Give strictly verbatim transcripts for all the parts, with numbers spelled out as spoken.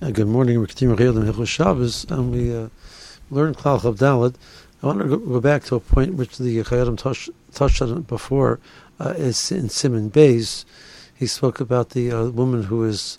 Uh, good morning. We're continuing with Hilchos Shabbos, and we uh, learned Klal Chav Daled. I want to go, go back to a point which the Chayyim touched, touched on before. Uh, is in Siman Beis. He spoke about the uh, woman who is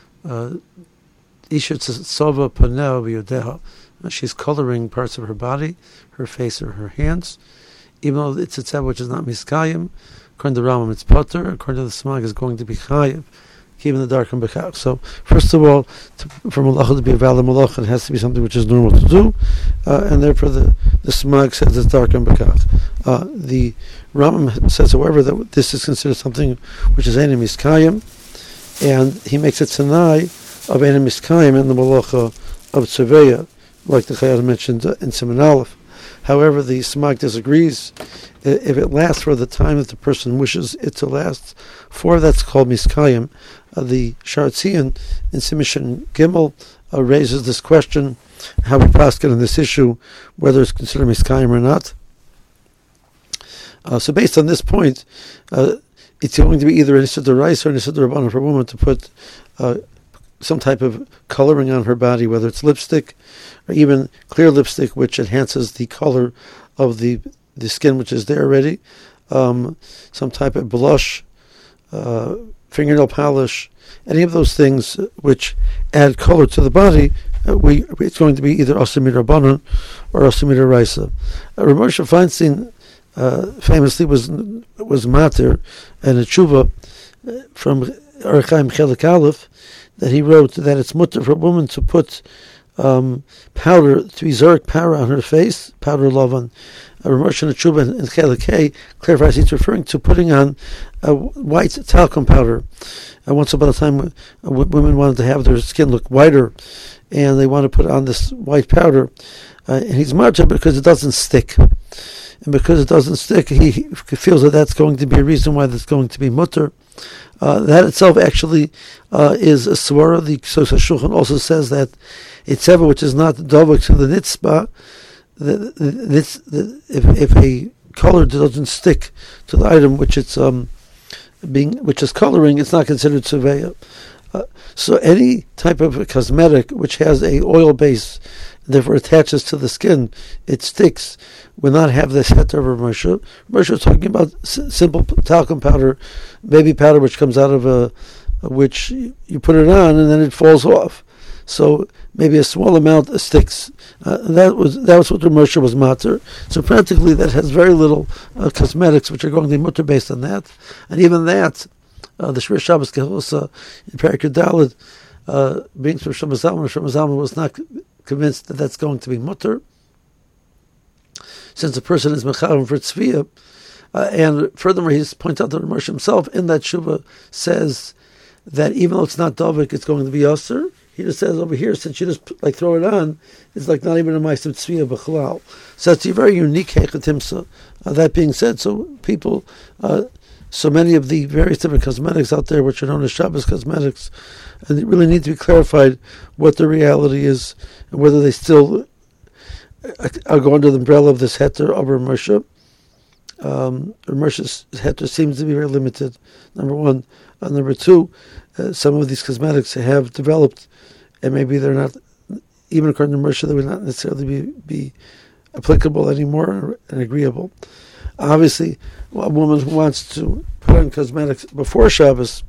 Isha Tzova Paneh B'Yodeha. She's coloring parts of her body, her face or her hands, even though it's a tzeva which is not miskayim. According to Rambam, it's potter. According to the Smag, it's going to be chayiv, keep in the dark and bekach. So, first of all, to, for malacha to be a valid malacha, it has to be something which is normal to do, uh, and therefore the, the Smag says it's dark and bekach. Uh, the Rambam says, however, that this is considered something which is enim miskayim, and he makes it tanai of enim miskayim in the malacha of tzeveya, like the Chayyim mentioned uh, in Siman Aleph. However, the Smag disagrees. If it lasts for the time that the person wishes it to last for, that's called miskayim. Uh, the Sharatzian in Simishan Gimel uh, raises this question, how we paskin on this issue, whether it's considered miskayim or not. Uh, so based on this point, uh, it's going to be either an Issa D'Oraisa or an Issa D'Rabbanan for a woman to put uh, some type of coloring on her body, whether it's lipstick or even clear lipstick, which enhances the color of the the skin which is there already, um, some type of blush, uh, fingernail polish, any of those things which add color to the body, uh, we it's going to be either Asa Midrabanan or Asa Midraisa. Uh, Rav Moshe Feinstein uh, famously was was matir and a tshuva from Orach Chaim Chelik Aleph, that he wrote that it's mutter for a woman to put um, powder, to be zarek powder on her face, powder lavan. Uh, Rav Moshe Tshuva in Chelik Hay clarifies he's referring to putting on a white talcum powder. Uh, once upon a time, uh, w- women wanted to have their skin look whiter, and they want to put on this white powder. Uh, and he's martyr because it doesn't stick. And because it doesn't stick, he, he feels that that's going to be a reason why that's going to be mutter. Uh, that itself actually uh, is a swara. The Ksos HaShulchan also says that it's ever which is not dovek to the nitzbah. The, the, this, the, if, if a color doesn't stick to the item which it's um, being, which is coloring, it's not considered tzeveya. Uh, so any type of cosmetic which has a oil base, therefore attaches to the skin, it sticks, will not have this heter of Moshe. Moshe is talking about s- simple talcum powder, baby powder, which comes out of a, a which you put it on and then it falls off. So maybe a small amount sticks. Uh, that was that was what the Moshe was matter. So practically, that has very little uh, cosmetics which are going to be mutter based on that, and even that, uh, the Shver Shabbos Kehusa in Perek Daled, uh, being from Shlomo Zalman, Shlomo Zalman was not convinced that that's going to be mutter, since a person is mechavan for tzviyah, uh, and furthermore, he points out that the Moshe himself in that shuvah says that even though it's not dovik, it's going to be aser. He just says over here, since you just like throw it on, it's like not even a ma'aser tzviyah b'chalal. So it's a very unique hechatimsa. Uh, that being said, so people, uh, so many of the various different cosmetics out there, which are known as Shabbos cosmetics, and it really need to be clarified what the reality is and whether they still are going under the umbrella of this heter of Rav Moshe. Um, Rav Moshe's heter seems to be very limited. Number one, uh, number two, uh, some of these cosmetics have developed, and maybe they're not, even according to Moshe, they would not necessarily be, be applicable anymore and agreeable. Obviously, a woman who wants to put on cosmetics before Shabbos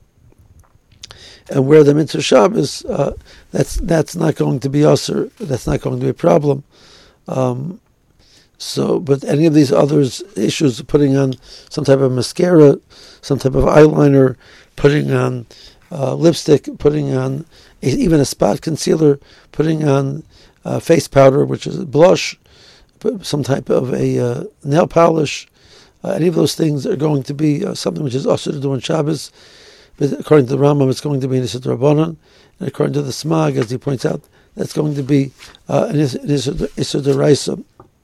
and wear them into Shabbos, uh, that's that's not going to be usher. That's not going to be a problem. Um, so, but any of these other issues, putting on some type of mascara, some type of eyeliner, putting on uh, lipstick, putting on a, even a spot concealer, putting on uh, face powder, which is blush, some type of a uh, nail polish, uh, any of those things are going to be uh, something which is also to do on Shabbos. But according to the Rambam, it's going to be an Issa D'Rabbanan, and according to the Smag, as he points out, that's going to be uh, an Issa D'Oraisa.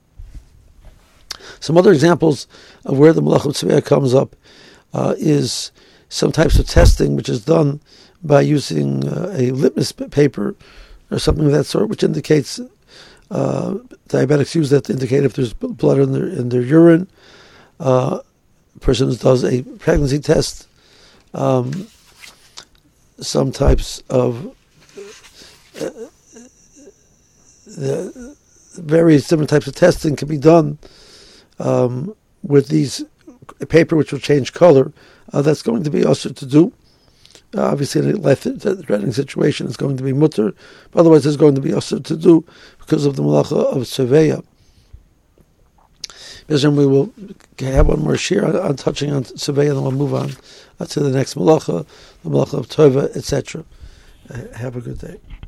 Some other examples of where the Malach Tzveya comes up uh, is some types of testing which is done by using uh, a litmus paper or something of that sort, which indicates uh, diabetics use that to indicate if there's blood in their in their urine. Uh, a person does a pregnancy test. Um, some types of the various different types of testing can be done um, with these paper which will change color. Uh, that's going to be usher to do. Uh, obviously, in a life-threatening situation, it's going to be mutter. But otherwise, it's going to be usher to do because of the malacha of Surveya. We will have one more shir on, on touching on Surveya, and then we'll move on uh, to the next malacha, the malacha of Tova, et cetera. Uh, have a good day.